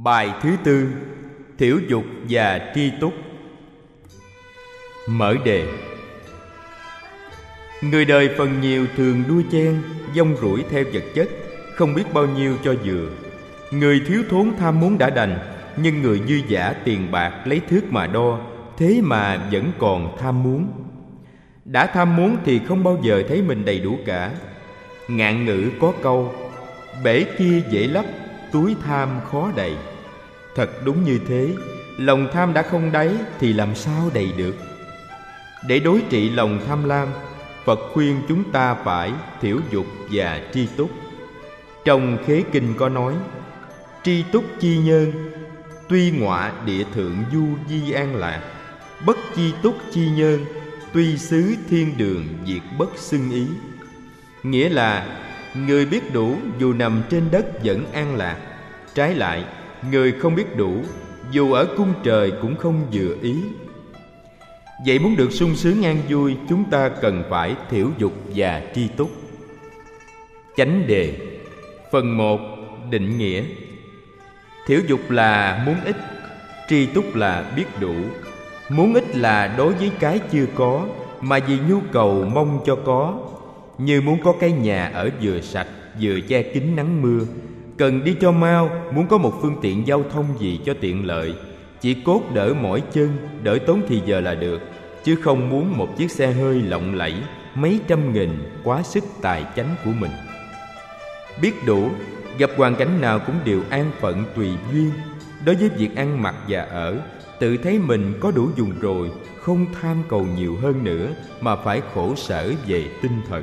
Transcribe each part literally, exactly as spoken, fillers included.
Bài thứ tư: Thiểu dục và tri túc. Mở đề. Người đời phần nhiều thường đua chen, dông rủi theo vật chất, không biết bao nhiêu cho vừa. Người thiếu thốn tham muốn đã đành, nhưng người dư dả tiền bạc lấy thước mà đo, thế mà vẫn còn tham muốn. Đã tham muốn thì không bao giờ thấy mình đầy đủ cả. Ngạn ngữ có câu: bể kia dễ lấp, túi tham khó đầy. Thật đúng như thế, lòng tham đã không đáy thì làm sao đầy được. Để đối trị lòng tham lam, Phật khuyên chúng ta phải thiểu dục và tri túc. Trong Khế Kinh có nói: tri túc chi nhân, tuy ngọa địa thượng du di an lạc. Bất chi túc chi nhân, tuy xứ thiên đường diệt bất xưng ý. Nghĩa là người biết đủ dù nằm trên đất vẫn an lạc. Trái lại, người không biết đủ dù ở cung trời cũng không vừa ý. Vậy muốn được sung sướng an vui, chúng ta cần phải thiểu dục và tri túc. Chánh đề. Phần một. Định nghĩa. Thiểu dục là muốn ít, tri túc là biết đủ. Muốn ít là đối với cái chưa có, mà vì nhu cầu mong cho có. Như muốn có cái nhà ở vừa sạch, vừa che kín nắng mưa. Cần đi cho mau, muốn có một phương tiện giao thông gì cho tiện lợi. Chỉ cốt đỡ mỏi chân, đỡ tốn thì giờ là được, chứ không muốn một chiếc xe hơi lộng lẫy mấy trăm nghìn quá sức tài chánh của mình. Biết đủ, gặp hoàn cảnh nào cũng đều an phận tùy duyên. Đối với việc ăn mặc và ở, tự thấy mình có đủ dùng rồi, không tham cầu nhiều hơn nữa, mà phải khổ sở về tinh thần.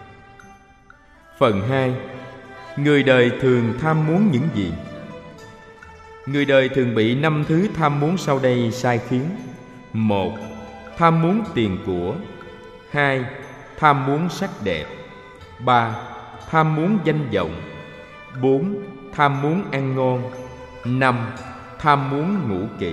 Phần hai. Người đời thường tham muốn những gì? Người đời thường bị năm thứ tham muốn sau đây sai khiến. Một. Tham muốn tiền của. Hai. Tham muốn sắc đẹp. Ba. Tham muốn danh vọng. Bốn. Tham muốn ăn ngon. Năm. Tham muốn ngủ kỹ.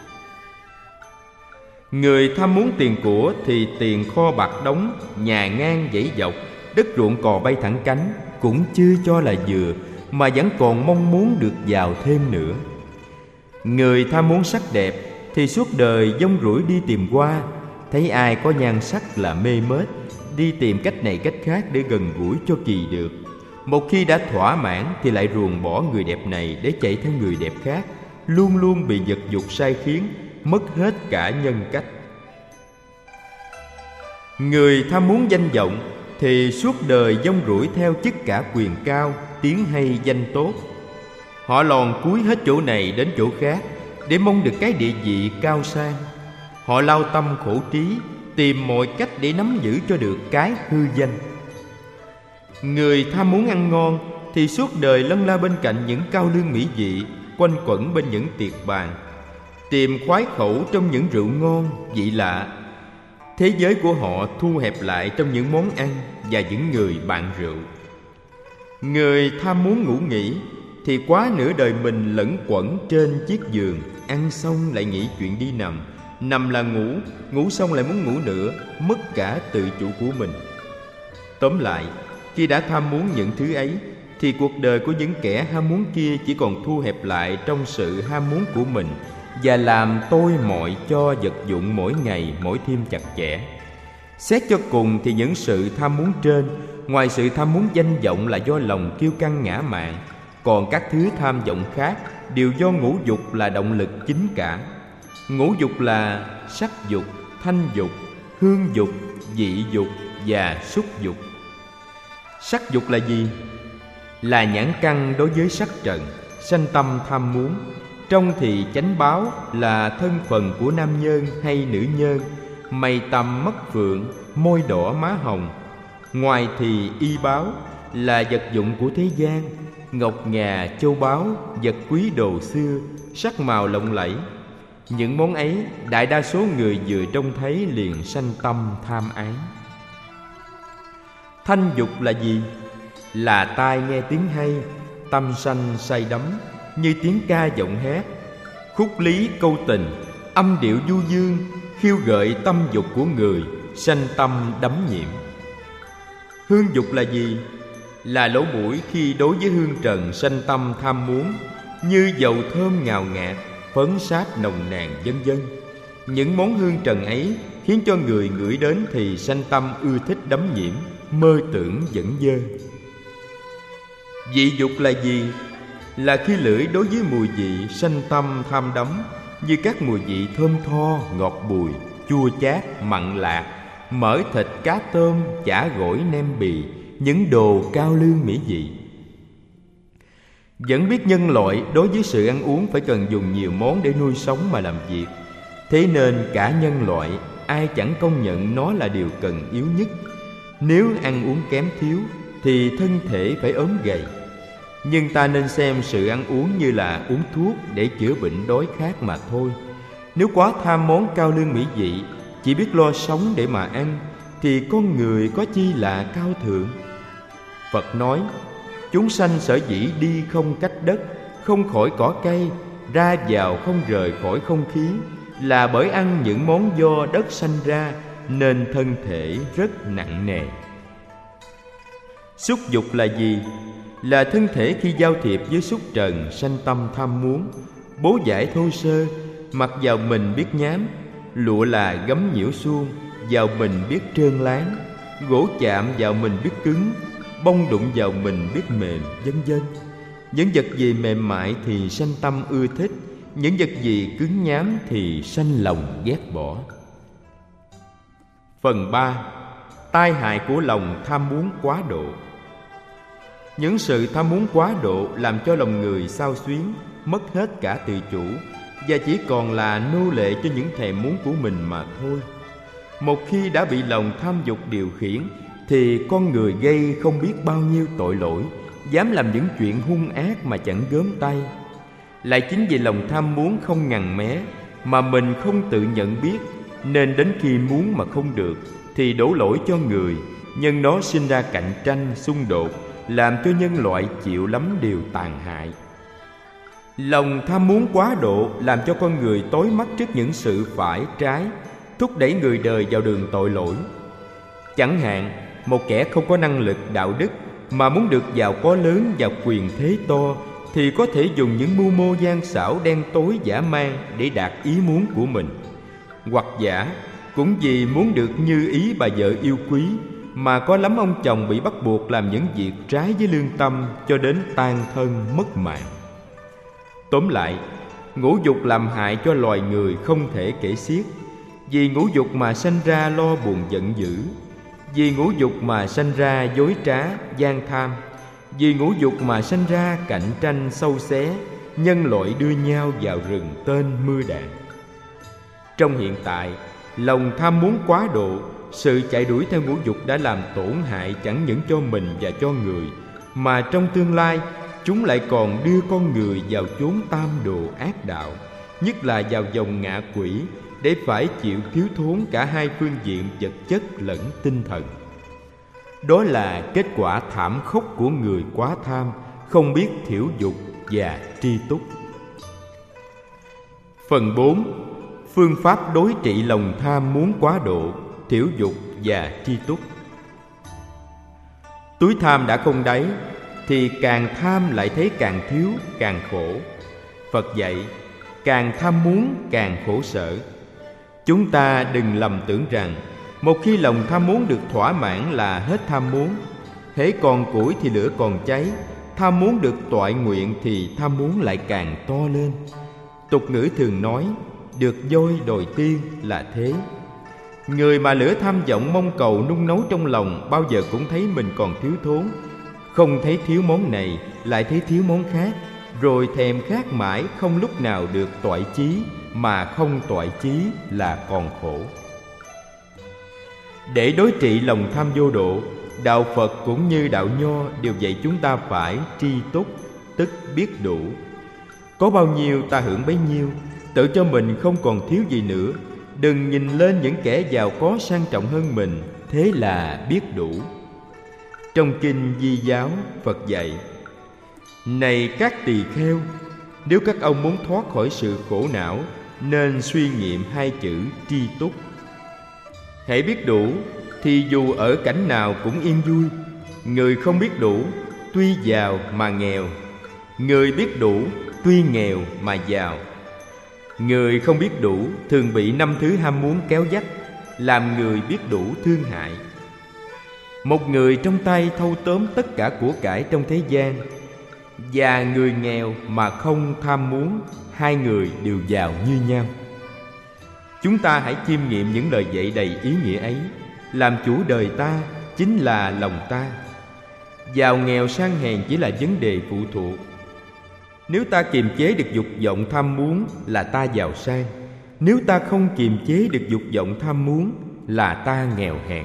Người tham muốn tiền của thì tiền kho bạc đóng, nhà ngang dãy dọc, đất ruộng cò bay thẳng cánh cũng chưa cho là vừa, mà vẫn còn mong muốn được giàu thêm nữa. Người tham muốn sắc đẹp thì suốt đời dông rủi đi tìm qua, thấy ai có nhan sắc là mê mết, đi tìm cách này cách khác để gần gũi cho kỳ được. Một khi đã thỏa mãn thì lại ruồng bỏ người đẹp này để chạy theo người đẹp khác, luôn luôn bị vật dục sai khiến, mất hết cả nhân cách. Người tham muốn danh vọng thì suốt đời dông rủi theo chức cả quyền cao, tiếng hay danh tốt. Họ lòn cúi hết chỗ này đến chỗ khác để mong được cái địa vị cao sang. Họ lao tâm khổ trí, tìm mọi cách để nắm giữ cho được cái hư danh. Người tham muốn ăn ngon thì suốt đời lân la bên cạnh những cao lương mỹ vị, quanh quẩn bên những tiệc bàn, tìm khoái khẩu trong những rượu ngon vị lạ. Thế giới của họ thu hẹp lại trong những món ăn và những người bạn rượu. Người tham muốn ngủ nghỉ thì quá nửa đời mình lẫn quẩn trên chiếc giường, ăn xong lại nghĩ chuyện đi nằm, nằm là ngủ, ngủ xong lại muốn ngủ nữa, mất cả tự chủ của mình. Tóm lại, khi đã tham muốn những thứ ấy thì cuộc đời của những kẻ ham muốn kia chỉ còn thu hẹp lại trong sự ham muốn của mình, và làm tôi mọi cho vật dụng mỗi ngày mỗi thêm chặt chẽ. Xét cho cùng thì những sự tham muốn trên, ngoài sự tham muốn danh vọng là do lòng kiêu căng ngã mạn, còn các thứ tham vọng khác đều do ngũ dục là động lực chính cả. Ngũ dục là sắc dục, thanh dục, hương dục, vị dục và xúc dục. Sắc dục là gì? Là nhãn căn đối với sắc trần, sanh tâm tham muốn. Trong thì chánh báo là thân phận của nam nhân hay nữ nhân, mày tằm mắt phượng, môi đỏ má hồng. Ngoài thì y báo là vật dụng của thế gian, ngọc ngà châu báu, vật quý đồ xưa, sắc màu lộng lẫy. Những món ấy đại đa số người vừa trông thấy liền sanh tâm tham ái. Thanh dục là gì? Là tai nghe tiếng hay, tâm sanh say đắm, như tiếng ca giọng hát, khúc lý câu tình, âm điệu du dương, khiêu gợi tâm dục của người, sanh tâm đắm nhiễm. Hương dục là gì? Là lỗ mũi khi đối với hương trần sanh tâm tham muốn, như dầu thơm ngào ngạt, phấn sáp nồng nàn vân vân. Những món hương trần ấy khiến cho người ngửi đến thì sanh tâm ưa thích đắm nhiễm, mơ tưởng dẫn dơ. Vị dục là gì? Là khi lưỡi đối với mùi vị sanh tâm tham đắm, như các mùi vị thơm tho, ngọt bùi, chua chát, mặn lạc, mỡ thịt, cá tôm, chả gỏi, nem bì, những đồ cao lương mỹ vị. Vẫn biết nhân loại đối với sự ăn uống phải cần dùng nhiều món để nuôi sống mà làm việc. Thế nên cả nhân loại ai chẳng công nhận nó là điều cần yếu nhất. Nếu ăn uống kém thiếu thì thân thể phải ốm gầy. Nhưng ta nên xem sự ăn uống như là uống thuốc để chữa bệnh đói khát mà thôi. Nếu quá tham món cao lương mỹ vị, chỉ biết lo sống để mà ăn, thì con người có chi là cao thượng. Phật nói, chúng sanh sở dĩ đi không cách đất, không khỏi cỏ cây, ra vào không rời khỏi không khí, là bởi ăn những món do đất sanh ra, nên thân thể rất nặng nề. Xúc dục là gì? Là thân thể khi giao thiệp với xúc trần sanh tâm tham muốn. Bố giải thô sơ, mặc vào mình biết nhám, lụa là gấm nhiễu suông, vào mình biết trơn láng, gỗ chạm vào mình biết cứng, bông đụng vào mình biết mềm, vân vân. Những vật gì mềm mại thì sanh tâm ưa thích, những vật gì cứng nhám thì sanh lòng ghét bỏ. Phần ba. Tai hại của lòng tham muốn quá độ. Những sự tham muốn quá độ làm cho lòng người xao xuyến, mất hết cả tự chủ, và chỉ còn là nô lệ cho những thèm muốn của mình mà thôi. Một khi đã bị lòng tham dục điều khiển, thì con người gây không biết bao nhiêu tội lỗi, dám làm những chuyện hung ác mà chẳng gớm tay. Lại chính vì lòng tham muốn không ngằn mé, mà mình không tự nhận biết, nên đến khi muốn mà không được thì đổ lỗi cho người, nhân nó sinh ra cạnh tranh, xung đột, làm cho nhân loại chịu lắm điều tàn hại. Lòng tham muốn quá độ làm cho con người tối mắt trước những sự phải trái, thúc đẩy người đời vào đường tội lỗi. Chẳng hạn, một kẻ không có năng lực đạo đức mà muốn được giàu có lớn và quyền thế to, thì có thể dùng những mưu mô gian xảo đen tối dã man để đạt ý muốn của mình. Hoặc giả cũng vì muốn được như ý bà vợ yêu quý mà có lắm ông chồng bị bắt buộc làm những việc trái với lương tâm, cho đến tan thân mất mạng. Tóm lại, ngũ dục làm hại cho loài người không thể kể xiết. Vì ngũ dục mà sanh ra lo buồn giận dữ, vì ngũ dục mà sanh ra dối trá, gian tham, vì ngũ dục mà sanh ra cạnh tranh sâu xé, nhân loại đưa nhau vào rừng tên mưa đạn. Trong hiện tại, lòng tham muốn quá độ, sự chạy đuổi theo ngũ dục đã làm tổn hại chẳng những cho mình và cho người, mà trong tương lai chúng lại còn đưa con người vào chốn tam đồ ác đạo, nhất là vào vòng ngạ quỷ, để phải chịu thiếu thốn cả hai phương diện vật chất lẫn tinh thần. Đó là kết quả thảm khốc của người quá tham, không biết thiểu dục và tri túc. Phần bốn. Phương pháp đối trị lòng tham muốn quá độ, thiểu dục và tri túc. Túi tham đã không đáy, thì càng tham lại thấy càng thiếu, càng khổ. Phật dạy, càng tham muốn càng khổ sở. Chúng ta đừng lầm tưởng rằng một khi lòng tham muốn được thỏa mãn là hết tham muốn. Hễ còn củi thì lửa còn cháy. Tham muốn được toại nguyện thì tham muốn lại càng to lên. Tục ngữ thường nói, được voi đòi tiên là thế. Người mà lửa tham vọng mong cầu nung nấu trong lòng bao giờ cũng thấy mình còn thiếu thốn. Không thấy thiếu món này lại thấy thiếu món khác, rồi thèm khát mãi không lúc nào được toại chí, mà không toại chí là còn khổ. Để đối trị lòng tham vô độ, đạo Phật cũng như đạo Nho đều dạy chúng ta phải tri túc, tức biết đủ. Có bao nhiêu ta hưởng bấy nhiêu, tự cho mình không còn thiếu gì nữa. Đừng nhìn lên những kẻ giàu có sang trọng hơn mình, thế là biết đủ. Trong kinh Di Giáo, Phật dạy, này các tỳ kheo, nếu các ông muốn thoát khỏi sự khổ não, nên suy nghiệm hai chữ tri túc. Hãy biết đủ thì dù ở cảnh nào cũng yên vui. Người không biết đủ, tuy giàu mà nghèo. Người biết đủ tuy nghèo mà giàu. Người không biết đủ thường bị năm thứ ham muốn kéo dắt, làm người biết đủ thương hại. Một người trong tay thâu tóm tất cả của cải trong thế gian, và người nghèo mà không tham muốn, hai người đều giàu như nhau. Chúng ta hãy chiêm nghiệm những lời dạy đầy ý nghĩa ấy. Làm chủ đời ta chính là lòng ta. Giàu nghèo sang hèn chỉ là vấn đề phụ thuộc. Nếu ta kiềm chế được dục vọng tham muốn là ta giàu sang. Nếu ta không kiềm chế được dục vọng tham muốn là ta nghèo hèn.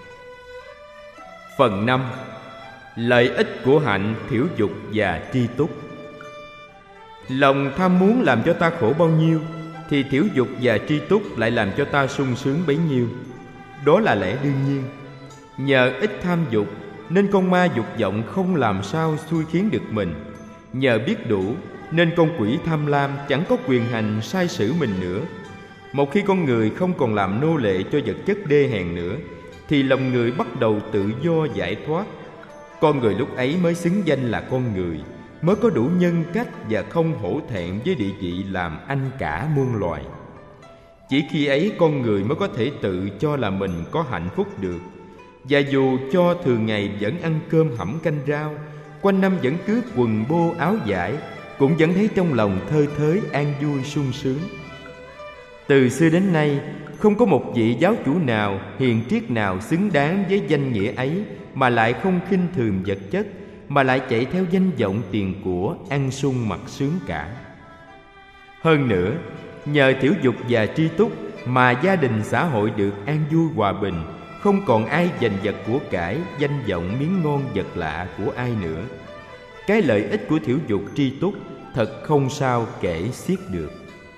Phần năm. Lợi ích của hạnh, thiểu dục và tri túc. Lòng tham muốn làm cho ta khổ bao nhiêu, thì thiểu dục và tri túc lại làm cho ta sung sướng bấy nhiêu. Đó là lẽ đương nhiên. Nhờ ít tham dục nên con ma dục vọng không làm sao xui khiến được mình. Nhờ biết đủ nên con quỷ tham lam chẳng có quyền hành sai sử mình nữa. Một khi con người không còn làm nô lệ cho vật chất đê hèn nữa, thì lòng người bắt đầu tự do giải thoát. Con người lúc ấy mới xứng danh là con người, mới có đủ nhân cách và không hổ thẹn với địa vị làm anh cả muôn loài. Chỉ khi ấy con người mới có thể tự cho là mình có hạnh phúc được. Và dù cho thường ngày vẫn ăn cơm hẩm canh rau, quanh năm vẫn cứ quần bô áo vải, cũng vẫn thấy trong lòng thơ thới an vui sung sướng. Từ xưa đến nay, không có một vị giáo chủ nào, hiền triết nào xứng đáng với danh nghĩa ấy mà lại không khinh thường vật chất, mà lại chạy theo danh vọng tiền của, ăn sung mặc sướng cả. Hơn nữa, nhờ thiểu dục và tri túc mà gia đình xã hội được an vui hòa bình, không còn ai giành giật của cải, danh vọng miếng ngon vật lạ của ai nữa. Cái lợi ích của thiểu dục tri túc thật không sao kể xiết được.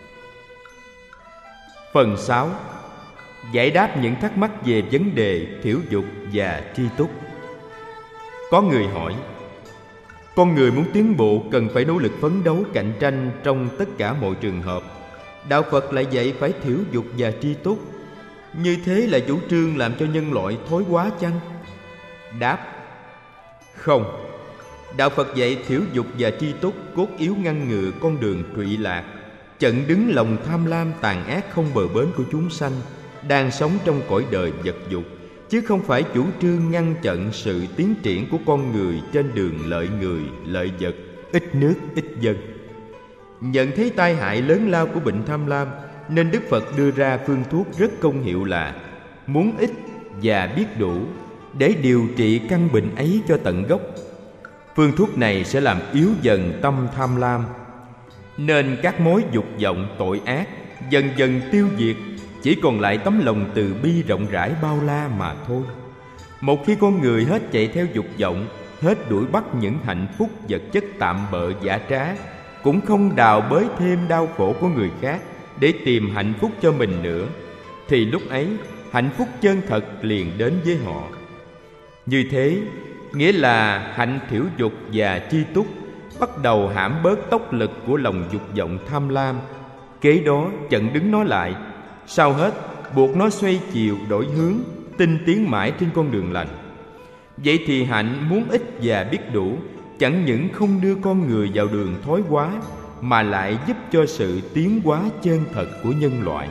Phần sáu. Giải đáp những thắc mắc về vấn đề thiểu dục và tri túc. Có người hỏi: con người muốn tiến bộ cần phải nỗ lực phấn đấu cạnh tranh trong tất cả mọi trường hợp. Đạo Phật lại dạy phải thiểu dục và tri túc. Như thế là chủ trương làm cho nhân loại thối quá chăng? Đáp: không. Đạo Phật dạy thiểu dục và tri túc cốt yếu ngăn ngừa con đường trụy lạc, chặn đứng lòng tham lam tàn ác không bờ bến của chúng sanh đang sống trong cõi đời vật dục, chứ không phải chủ trương ngăn chặn sự tiến triển của con người trên đường lợi người, lợi vật, ít nước, ít dân. Nhận thấy tai hại lớn lao của bệnh tham lam, nên Đức Phật đưa ra phương thuốc rất công hiệu là muốn ít và biết đủ, để điều trị căn bệnh ấy cho tận gốc. Phương thuốc này sẽ làm yếu dần tâm tham lam, nên các mối dục vọng tội ác dần dần tiêu diệt, chỉ còn lại tấm lòng từ bi rộng rãi bao la mà thôi. Một khi con người hết chạy theo dục vọng, hết đuổi bắt những hạnh phúc vật chất tạm bợ giả trá, cũng không đào bới thêm đau khổ của người khác để tìm hạnh phúc cho mình nữa, thì lúc ấy hạnh phúc chân thật liền đến với họ. Như thế nghĩa là hạnh thiểu dục và tri túc bắt đầu hãm bớt tốc lực của lòng dục vọng tham lam, kế đó chặn đứng nó lại, sau hết buộc nó xoay chiều đổi hướng, tinh tiến mãi trên con đường lành. Vậy thì hạnh muốn ít và biết đủ chẳng những không đưa con người vào đường thói hóa, mà lại giúp cho sự tiến hóa chân thật của nhân loại.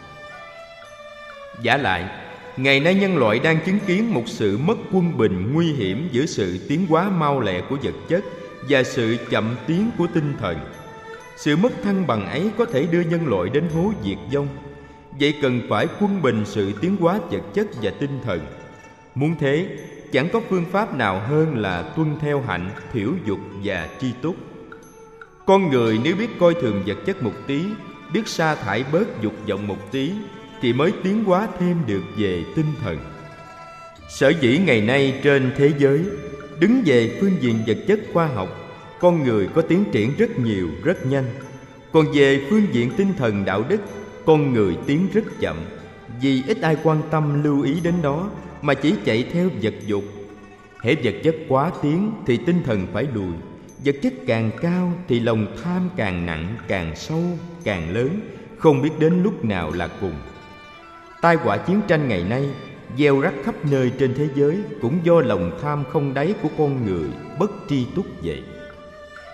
Vả lại, ngày nay nhân loại đang chứng kiến một sự mất quân bình nguy hiểm giữa sự tiến hóa mau lẹ của vật chất và sự chậm tiến của tinh thần. Sự mất thăng bằng ấy có thể đưa nhân loại đến hố diệt vong. Vậy cần phải quân bình sự tiến hóa vật chất và tinh thần. Muốn thế, chẳng có phương pháp nào hơn là tuân theo hạnh, thiểu dục và tri túc. Con người nếu biết coi thường vật chất một tí, biết sa thải bớt dục vọng một tí, thì mới tiến hóa thêm được về tinh thần. Sở dĩ ngày nay trên thế giới, đứng về phương diện vật chất khoa học, con người có tiến triển rất nhiều, rất nhanh. Còn về phương diện tinh thần đạo đức, con người tiến rất chậm, vì ít ai quan tâm lưu ý đến đó, mà chỉ chạy theo vật dục. Hễ vật chất quá tiến thì tinh thần phải lùi. Vật chất càng cao thì lòng tham càng nặng, càng sâu, càng lớn, không biết đến lúc nào là cùng. Tai họa chiến tranh ngày nay gieo rắc khắp nơi trên thế giới cũng do lòng tham không đáy của con người bất tri túc vậy.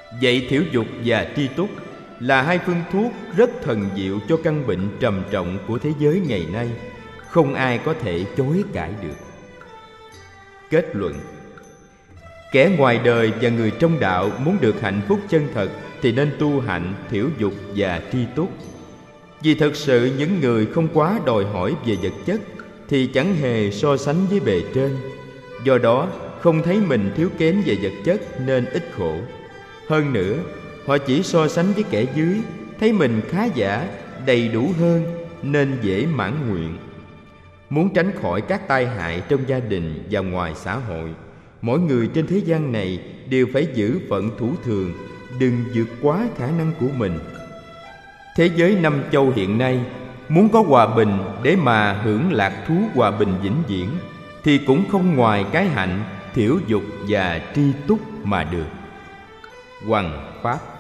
Vậy thiểu dục và tri túc là hai phương thuốc rất thần diệu cho căn bệnh trầm trọng của thế giới ngày nay, không ai có thể chối cãi được. Kết luận: kẻ ngoài đời và người trong đạo muốn được hạnh phúc chân thật thì nên tu hạnh thiểu dục và tri túc. Vì thật sự những người không quá đòi hỏi về vật chất thì chẳng hề so sánh với bề trên, do đó không thấy mình thiếu kém về vật chất nên ít khổ. Hơn nữa, họ chỉ so sánh với kẻ dưới, thấy mình khá giả, đầy đủ hơn nên dễ mãn nguyện. Muốn tránh khỏi các tai hại trong gia đình và ngoài xã hội, mỗi người trên thế gian này đều phải giữ phận thủ thường, đừng vượt quá khả năng của mình. Thế giới năm châu hiện nay muốn có hòa bình để mà hưởng lạc thú hòa bình vĩnh viễn thì cũng không ngoài cái hạnh thiểu dục và tri túc mà được. Hoằng Pháp.